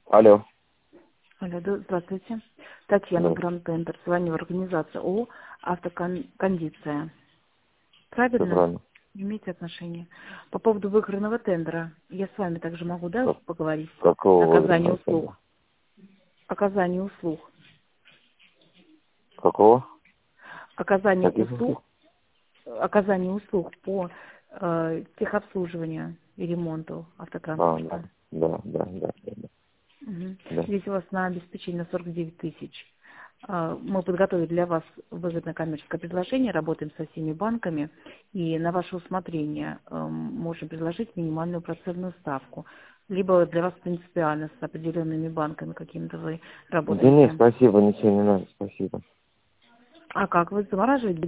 Алло. Алло, здравствуйте. Татьяна, Здравствуйте. Гранд Тендер. Звоню в организацию ООО «Автокондиция». Все Правильно? правильно. Имеете отношение? По поводу выигранного тендера. Я с вами также могу, да, Как- поговорить? Какого Оказание выигранного тендера? услуг. Оказание услуг. Какого? Оказание Каких услуг. услуг? Оказание услуг по техобслуживанию и ремонту автотранспорта. Да. Мгм. Да. Здесь у вас на обеспечение 49 тысяч. Мы подготовили для вас выгодное коммерческое предложение, работаем со всеми банками, и на ваше усмотрение можем предложить минимальную процентную ставку. Либо для вас принципиально с определенными банками какими-то вы Да нет, работаете. спасибо, ничего не надо, спасибо. А как, вы замораживаете